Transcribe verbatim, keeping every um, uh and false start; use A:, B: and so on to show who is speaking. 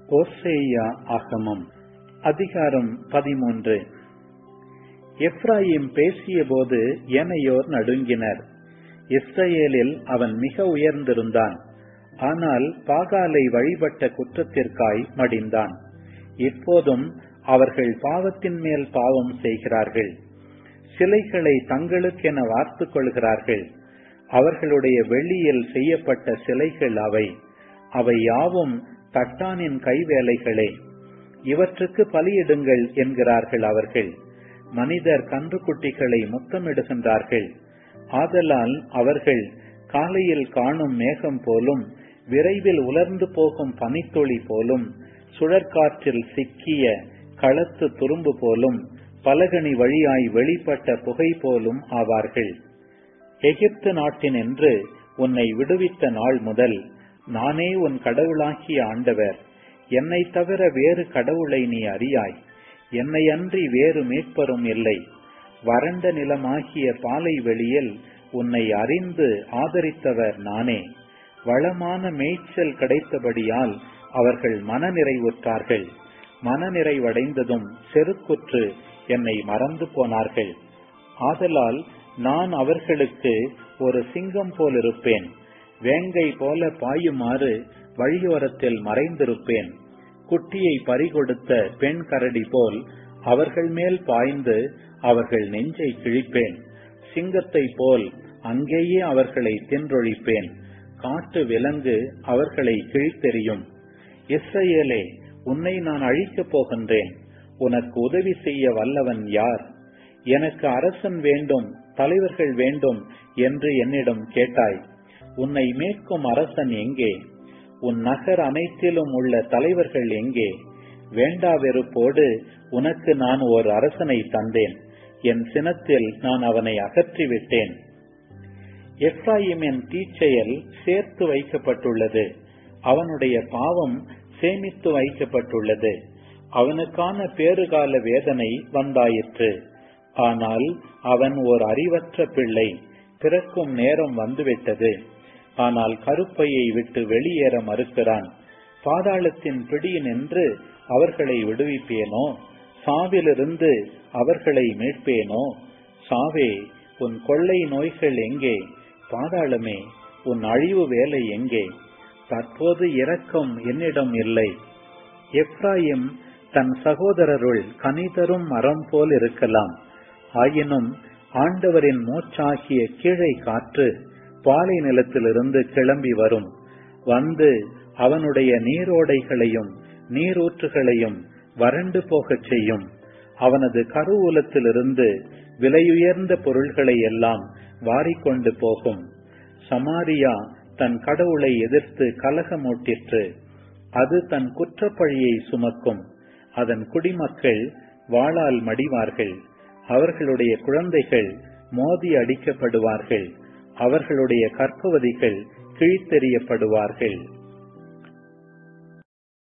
A: ஓசேயா ஆகமம் அதிகாரம் பதிமூன்று. எப்ராயிம் பேசியபோது ஏனையோர் நடுங்கினர். இஸ்ரவேலில் அவன் மிக உயர்ந்திருந்தான். ஆனால் பாகாலை வழிபட்ட குற்றத்திற்காய் மடிந்தான். இப்போதும் அவர்கள் பாவத்தின் மேல் பாவம் செய்கிறார்கள். சிலைகளை தங்களுக்கென வார்த்துக் கொள்கிறார்கள். அவர்களுடைய வெள்ளியில் செய்யப்பட்ட சிலைகள் அவை. அவை யாவும் தட்டானின் கைவேலைகளே. இவற்றுக்கு பலியிடுங்கள் என்கிறார்கள் அவர்கள். மனிதர் கன்றுக்குட்டிகளை முத்தமிடுகின்றார்கள். ஆதலால் அவர்கள் காலையில் காணும் மேகம் போலும், விரைவில் உலர்ந்து போகும் பனித்துளி போலும், சுழற்காற்றில் சிக்கிய களத்து துரும்பு போலும், பலகணி வழியாய் வெளிப்பட்ட புகை போலும் ஆவார்கள். எகிப்து நாட்டினின்று உன்னை விடுவித்த நாள் முதல் நானே உன் கடவுளாகிய ஆண்டவர். என்னை தவிர வேறு கடவுளை நீ அறியாய். என்னை அன்றி வேறு மீட்பரும் இல்லை. வறண்ட நிலமாகிய பாலை வெளியில் உன்னை அறிந்து ஆதரித்தவர் நானே. வளமான மேய்ச்சல் கிடைத்தபடியால் அவர்கள் மனநிறைவுற்றார்கள். மனநிறைவடைந்ததும் செருக்குற்று என்னை மறந்து போனார்கள். ஆதலால் நான் அவர்களுக்கு ஒரு சிங்கம் போலிருப்பேன். வேங்கை போல பாயுமாறு வழியோரத்தில் மறைந்திருப்பேன். குட்டியை பறிகொடுத்த பெண் கரடி போல் அவர்கள் மேல் பாய்ந்து அவர்கள் நெஞ்சை கிழிப்பேன். சிங்கத்தை போல் அங்கேயே அவர்களை தின்றொழிப்பேன். காட்டு விலங்கு அவர்களை கிழித்தெறியும். இஸ்ரவேலே, உன்னை நான் அழிக்கப் போகின்றேன். உனக்கு உதவி செய்ய வல்லவன் யார்? எனக்கு அரசன் வேண்டும், தலைவர்கள் வேண்டும் என்று என்னிடம் கேட்டாய். உன்னை மேற்கும் அரசன் எங்கே? உன் நகர் அனைத்திலும் உள்ள தலைவர்கள் எங்கே? வேண்டா வெறுப்போடு உனக்கு நான் ஒரு அரசனை தந்தேன். என் சினத்தில் நான் அவனை அகற்றிவிட்டேன். எப்ராயிமின் தீச்செயல் சேர்த்து வைக்கப்பட்டுள்ளது. அவனுடைய பாவம் சேமித்து வைக்கப்பட்டுள்ளது. அவனுக்கான பேறுகால வேதனை வந்தாயிற்று. ஆனால் அவன் ஓர் அறிவற்ற பிள்ளை. பிறக்கும் நேரம் வந்துவிட்டது. ஆனால் கருப்பையை விட்டு வெளியேற மறுக்கிறான். பாதாளத்தின் பிடியினின்று அவர்களை விடுவிப்பேனோ? சாவிலிருந்து அவர்களை மீட்பேனோ? சாவே, உன் கொள்ளை நோய்கள் எங்கே? பாதாளமே, உன் அழிவு வேலை எங்கே? தற்போது இரக்கம் என்னிடம் இல்லை. எப்ராயிம் தன் சகோதரருள் கனிதரும் மரம் போல் இருக்கலாம். ஆயினும் ஆண்டவரின் மூச்சாகிய கீழே காற்று பாலை நிலத்திலிருந்து கிளம்பி வரும். வந்து அவனுடைய நீரோடைகளையும் நீரூற்றுகளையும் வறண்டு போகச் செய்யும். அவனது கருவூலத்திலிருந்து விலையுயர்ந்த பொருள்களை எல்லாம் வாரிக்கொண்டு போகும். சமாரியா தன் கடவுளை எதிர்த்து கலகமூட்டிற்று. அது தன் குற்றப்பழியை சுமக்கும். அதன் குடிமக்கள் வாளால் மடிவார்கள். அவர்களுடைய குழந்தைகள் மோதி அடிக்கப்படுவார்கள். அவர்களுடைய கர்ப்பவதிகள் கிழித்தெறியப்படுவார்கள்.